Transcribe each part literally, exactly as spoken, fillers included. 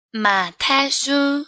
马太书，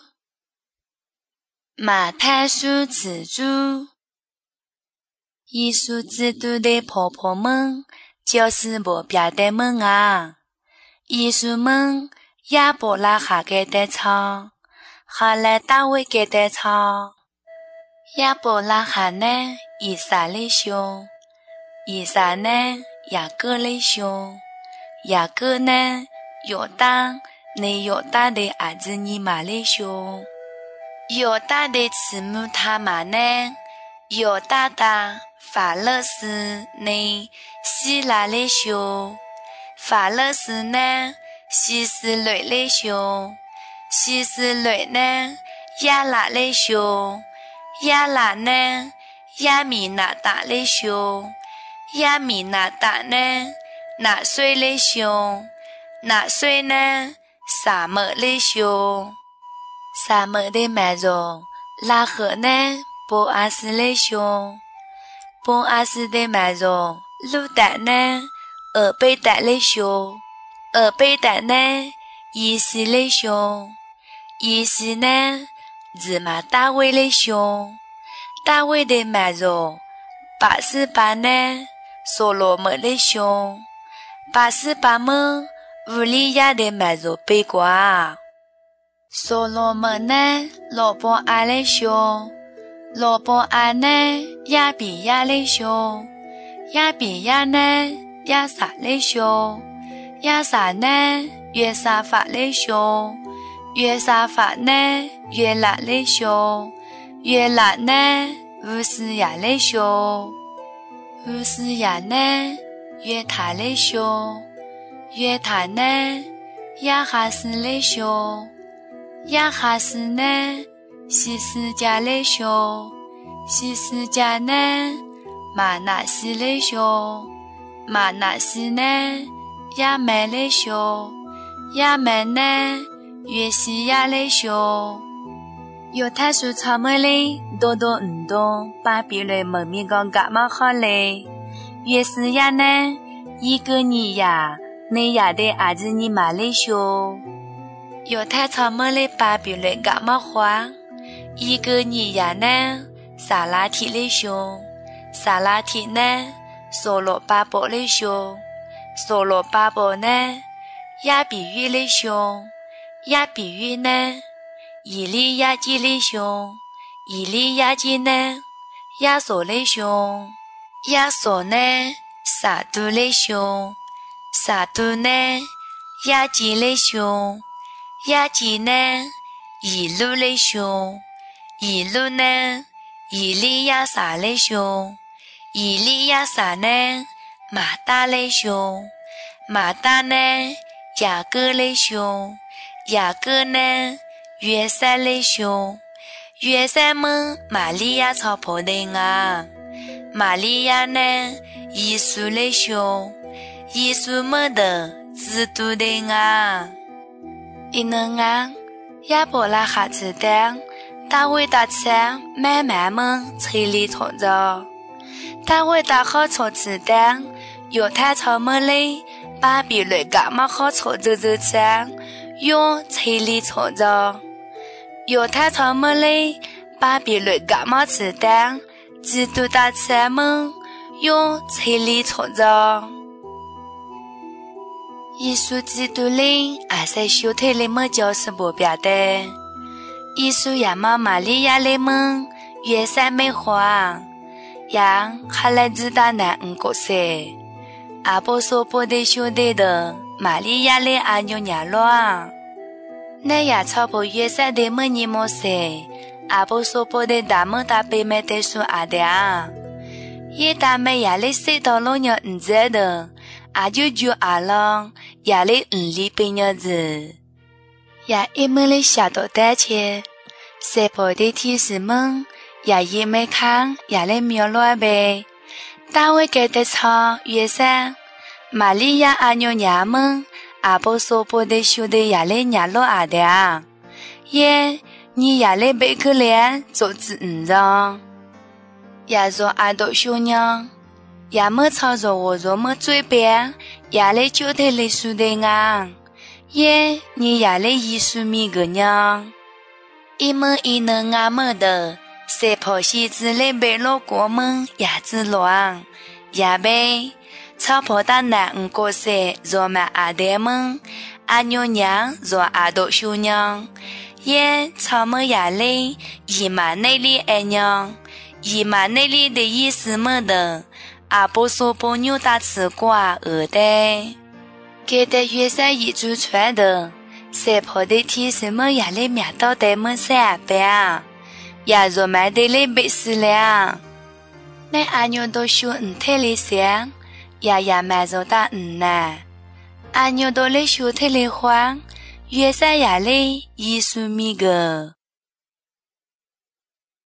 马太书此书，耶稣基督的婆婆们就是无别的们啊。耶稣们亚伯拉罕给的草，后来大卫给的草。亚伯拉罕呢，以撒的兄；以撒呢，雅各的兄；雅各呢，犹大。你犹大的儿子尼玛的兄，犹大的慈母他玛呢？犹大的法勒斯呢？希拉的兄，法勒斯呢？希斯雷的兄，希斯雷呢？亚拉的兄，亚拉呢？亚米拿达的兄，亚米拿达呢？拿岁的兄，拿岁呢？撒母的兄，撒母的妹肉拉合呢？波阿斯的兄，波阿斯的妹肉路德呢？俄贝德的兄，俄贝德呢？以西的兄，以西呢？日马大卫的兄，大卫的妹肉巴斯巴呢？所罗门的兄，巴斯巴们乌利亚的妹肉背瓜，所罗门呢？罗波阿的兄，罗波阿呢？亚比亚的兄，亚比亚呢？亚撒的兄，亚撒呢？约沙法的兄，约沙法呢？约拉的兄，约拉呢？乌斯亚的兄，乌斯亚呢？约塔的兄。约塔呢？亚哈斯的兄，亚哈斯呢？西斯加的兄，西斯加呢？马纳西的兄，马纳西呢？亚美的兄，亚美呢？约西亚的兄。犹太书草么哩，多多唔多，巴比伦门面讲干嘛好嘞？约西亚呢？一个尼亚。你亚的儿子尼玛的兄，犹太草么的巴比伦干嘛话？一个尼亚呢？撒拉提的兄，撒拉提呢？所罗巴伯的兄，所罗巴伯呢？亚比喻的兄，亚比喻呢？以利亚基的兄，以利亚基呢？亚索的兄，亚索呢？撒杜的兄。撒杜呢？亚基的兄，亚基呢？以路的兄，以路呢？以利亚撒的兄，以利亚撒呢？马大的兄，马大呢？雅各的兄，雅各呢？约瑟的兄，约瑟们玛利亚超婆的啊，玛利亚呢？耶稣的兄。耶稣们的基督的啊，因能啊，亚伯拉罕子的大卫大城慢慢们催力创造，大卫大好创子的犹太草么嘞，巴比伦干嘛好创造这城，用催力创造，犹太草么嘞，巴比伦干嘛子的基督大城们用催力创造。耶稣基督里阿塞修特里么就是不别的，耶稣亚妈玛利亚里么约三美花，样还来自大南五国塞，阿波索波的兄弟的玛利亚里阿牛娘罗，那亚超婆约三的么尼么塞，阿波索波的大么大北美的说阿的啊，也大美亚里塞到老娘唔知的。阿就就阿郎亚里五里半日子，亚一门里下到单切，塞婆的提示们亚一没看亚里苗乱呗，单位给的草约山，玛利亚阿牛娘们阿波索波的兄弟亚里娘老阿的啊，耶你亚里贝克莲做子五让，亚做阿斗兄娘。亚么操着我若么嘴边，亚来就得来输的啊！ 耶，你也来艺术米个娘，一门一能俺们的，谁跑西子来背老过门也子乱，也背草坡大男五个岁，若买阿爹们，阿娘娘若阿多小娘，耶草门也来，姨妈那里爱娘，姨妈那里的意思么的，阿婆说婆牛大吃瓜饿的。给的月山一株传的，谁跑的天什么也来面到的门三班，也若买的来背死了。那阿娘都说唔太理想，也也买着大嗯呐。阿娘都来说太理慌，月山也来艺术米个。